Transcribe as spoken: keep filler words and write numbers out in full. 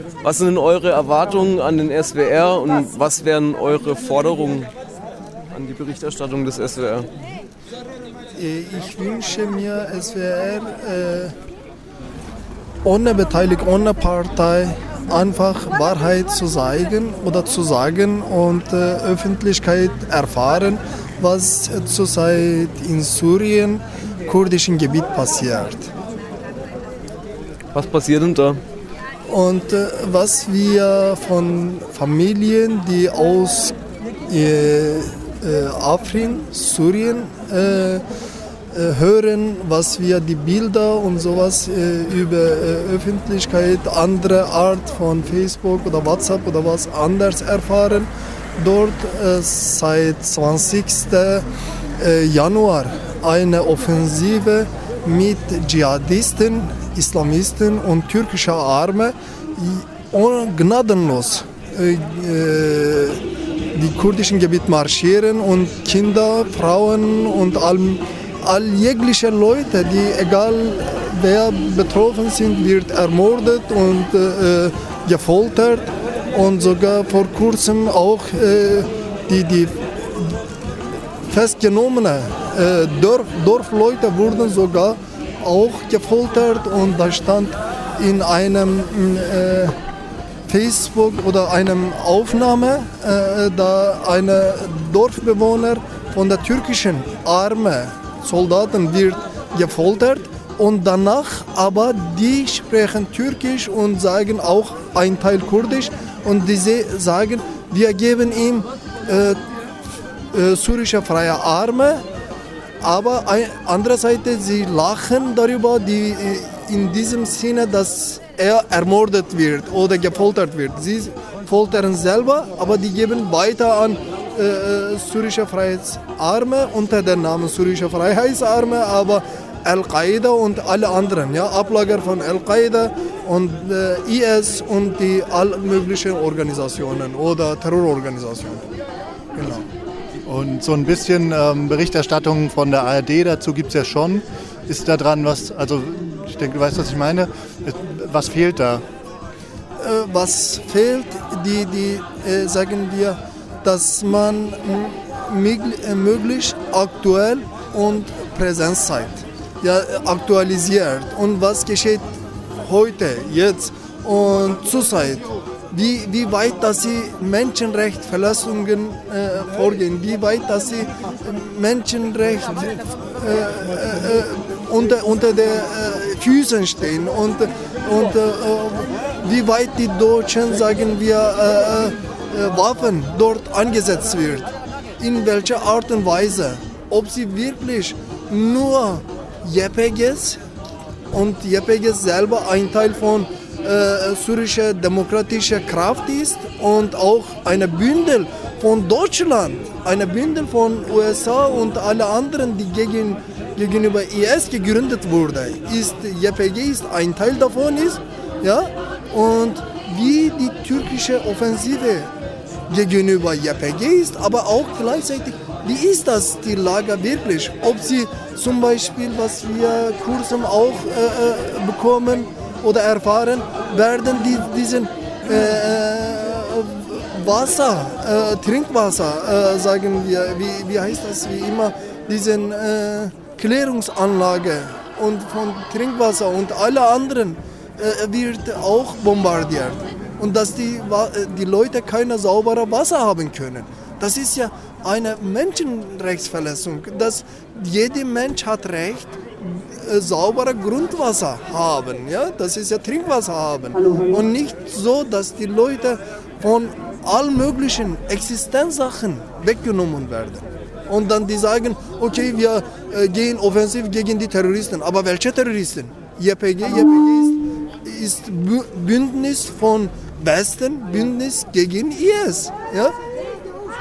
Was sind denn eure Erwartungen an den S W R und was wären eure Forderungen an die Berichterstattung des S W R? Ich wünsche mir S W R äh, ohne Beteiligung, ohne Partei einfach Wahrheit zu zeigen oder zu sagen und äh, Öffentlichkeit erfahren, was äh, zurzeit in Syrien, kurdischen Gebiet passiert. Was passiert denn da? Und äh, was wir von Familien, die aus äh, äh, Afrin, Syrien äh, hören, was wir die Bilder und sowas äh, über äh, Öffentlichkeit, andere Art von Facebook oder WhatsApp oder was anders erfahren. Dort äh, seit zwanzigsten Januar eine Offensive mit Dschihadisten, Islamisten und türkischer Arme gnadenlos äh, die kurdischen Gebiet marschieren und Kinder, Frauen und all all jegliche Leute, die egal wer betroffen sind, wird ermordet und äh, gefoltert und sogar vor kurzem auch äh, die, die festgenommenen äh, Dorf, Dorfleute wurden sogar auch gefoltert und da stand in einem äh, Facebook oder einem Aufnahme äh, da eine Dorfbewohner von der türkischen Armee Soldaten wird gefoltert und danach aber die sprechen Türkisch und sagen auch ein Teil Kurdisch und diese sagen, wir geben ihm äh, äh, syrische freie Arme, aber ein, andererseits sie lachen darüber, die, in diesem Sinne, dass er ermordet wird oder gefoltert wird. Sie foltern selber, aber die geben weiter an Äh, syrische Freiheitsarmee unter dem Namen syrische Freiheitsarmee, aber Al-Qaida und alle anderen, ja, Ablager von Al-Qaida und äh, I S und die all möglichen Organisationen oder Terrororganisationen. Genau. Und so ein bisschen ähm, Berichterstattung von der A R D dazu gibt es ja schon. Ist da dran was, also ich denke, du weißt, was ich meine, was fehlt da? Äh, was fehlt, die, die äh, sagen wir, dass man möglichst aktuell und Präsenzzeit ja, aktualisiert. Und was geschieht heute, jetzt und zurzeit? Wie, wie weit, dass sie Menschenrechtsverletzungen äh, vorgehen, wie weit, dass sie Menschenrecht äh, äh, unter, unter den äh, Füßen stehen und, und äh, wie weit die Deutschen, sagen wir, äh, Waffen dort eingesetzt wird, in welcher Art und Weise, ob sie wirklich nur J P Gs und J P Gs selber ein Teil von äh, syrischer demokratischer Kraft ist und auch eine Bündel von Deutschland, eine Bündel von U S A und alle anderen, die gegen, gegenüber I S gegründet wurde, ist J P G ist ein Teil davon ist, ja, und wie die türkische Offensive gegenüber J P G ist, aber auch gleichzeitig, wie ist das die Lage wirklich? Ob sie zum Beispiel, was wir kurzem auch äh, bekommen oder erfahren, werden die diesen äh, Wasser, äh, Trinkwasser, äh, sagen wir, wie, wie heißt das, wie immer, diesen äh, Klärungsanlage und von Trinkwasser und alle anderen äh, wird auch bombardiert. Und dass die, die Leute keine saubere Wasser haben können. Das ist ja eine Menschenrechtsverletzung. Dass jeder Mensch hat Recht, saubere Grundwasser haben. Ja? Das ist ja Trinkwasser haben. Und nicht so, dass die Leute von allen möglichen Existenzsachen weggenommen werden. Und dann die sagen, okay, wir äh, gehen offensiv gegen die Terroristen. Aber welche Terroristen? J P G, J P G ist, ist Bündnis von Westen, Bündnis gegen I S. Ja?